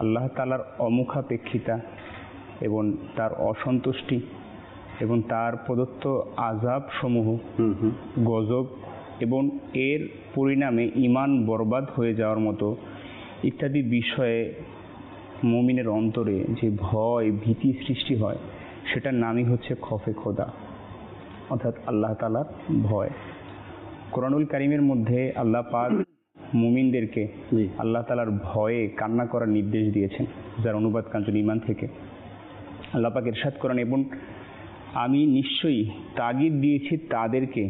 আল্লাহ তাআলার অমুখাপেক্ষিতা এবং তার অসন্তুষ্টি এবং তার প্রদত্ত আযাব সমূহ, গজব এবং এর পরিণামে ঈমান বরবাদ হয়ে যাওয়ার মতো ইত্যাদি বিষয়ে মুমিনের অন্তরে যে ভয় ভীতি সৃষ্টি হয়, সেটার নামই হচ্ছে খৌফে খোদা, অর্থাৎ আল্লাহ তাআলার ভয়। কোরআনুল কারীমের মধ্যে আল্লাহ পাক মুমিনদেরকে আল্লাহ তাআলার ভয়ে কান্না করার নির্দেশ দিয়েছেন, যার অনুবাদ কাঞ্চন ঈমান থেকে। আল্লাহ পাক ইরশাদ করেন, এবং আমি নিশ্চয়ই তাগিদ দিয়েছি তাদেরকে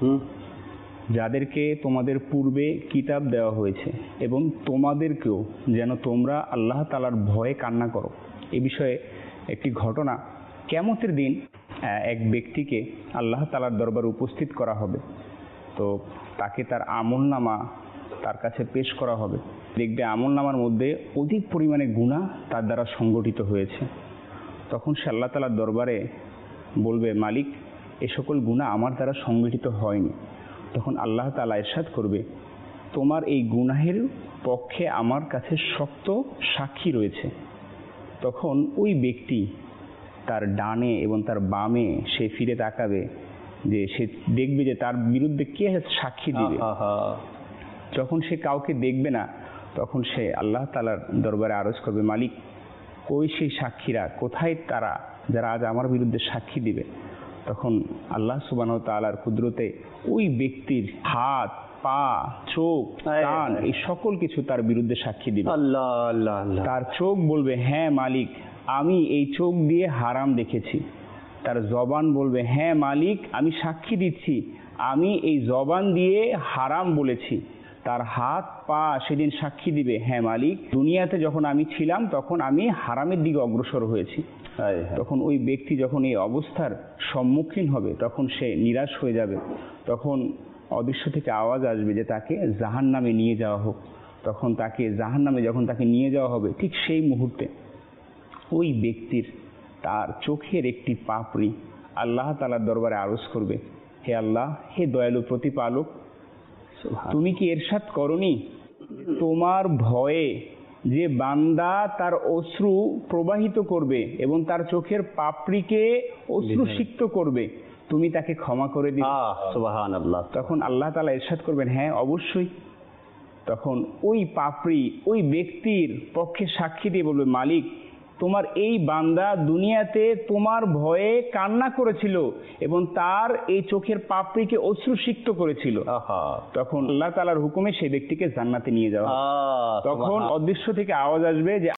যাদেরকে তোমাদের পূর্বে কিতাব দেওয়া হয়েছে, এবং তোমাদেরকেও যেন তোমরা আল্লাহ তাআলার ভয়ে কান্না করো। এ বিষয়ে একটি ঘটনা, কিয়ামতের দিন এক ব্যক্তিকে আল্লাহ তাআলার দরবারে উপস্থিত করা হবে। তো তাকে তার আমলনামা তার কাছে পেশ করা হবে। দেখবে আমলনামার মধ্যে অধিক পরিমাণে গুনাহ তার দ্বারা সংগঠিত হয়েছে। তখন সে আল্লাহ তাআলার দরবারে বলবে, মালিক, এ সকল গুনাহ আমার দ্বারা সংগঠিত হয়নি। তখন আল্লাহ তাআলা ইরশাদ করবে, তোমার এই গুনাহের পক্ষে আমার কাছে শক্ত সাক্ষী রয়েছে। তখন ওই ব্যক্তি তার ডানে এবং তার বামে সে ফিরে তাকাবে, যে সে দেখবে যে তার বিরুদ্ধে কে সাক্ষী দিবে। যখন সে কাউকে দেখবে না, তখন সে আল্লাহ তাআলার দরবারে আরজ করবে, মালিক, কই সেই সাক্ষীরা, কোথায় তারা যারা আজ আমার বিরুদ্ধে সাক্ষী দিবে। তখন আল্লাহ সুবহানাহু ওয়া তাআলার কুদরতে ওই ব্যক্তির হাত, পা, চোখ, কান এই সকল কিছু তার বিরুদ্ধে সাক্ষী দিবে। আল্লাহ আল্লাহ আল্লাহ। তার চোখ বলবে, হ্যাঁ মালিক, আমি এই চোখ দিয়ে হারাম দেখেছি। তার জবান বলবে, হ্যাঁ মালিক, আমি সাক্ষী দিচ্ছি, আমি এই জবান দিয়ে হারাম বলেছি। তার হাত, পা সেদিন সাক্ষী দিবে, হ্যাঁ মালিক, দুনিয়াতে যখন আমি ছিলাম তখন আমি হারামের দিকে অগ্রসর হয়েছি। তখন ওই ব্যক্তি যখন এই অবস্থার সম্মুখীন হবে, তখন সে নিরাশ হয়ে যাবে। তখন অদৃশ্য থেকে আওয়াজ আসবে যে তাকে জাহান্নামে নিয়ে যাওয়া হোক। তখন তাকে জাহান্নামে যখন তাকে নিয়ে যাওয়া হবে, ঠিক সেই মুহূর্তে ওই ব্যক্তির তার চোখের একটি পাপড়ি আল্লাহ তাআলার দরবারে আরজ করবে, হে আল্লাহ, হে দয়ালু প্রতিপালক, তুমি কি ইরশাদ করনি তোমার ভয়ে যে বান্দা তার অশ্রু প্রবাহিত করবে এবং তার চোখের পাপড়িকে অশ্রুসিক্ত করবে, তুমি তাকে ক্ষমা করে দিবে। সুবহানাল্লাহ। তখন আল্লাহ তাআলা ইরশাদ করবেন, হ্যাঁ অবশ্যই। তখন ওই পাপড়ি ওই ব্যক্তির পক্ষে সাক্ষী দিয়ে বলবে, মালিক, তোমার এই বান্দা দুনিয়াতে তোমার ভয়ে কান্না করেছিল এবং তার এই চোখের পাপড়িকে অশ্রুসিক্ত করেছিল। তখন আল্লাহ তাআলার হুকুমে সেই ব্যক্তিকে জান্নাতে নিয়ে যাওয়া। তখন অদৃশ্য থেকে আওয়াজ আসবে যে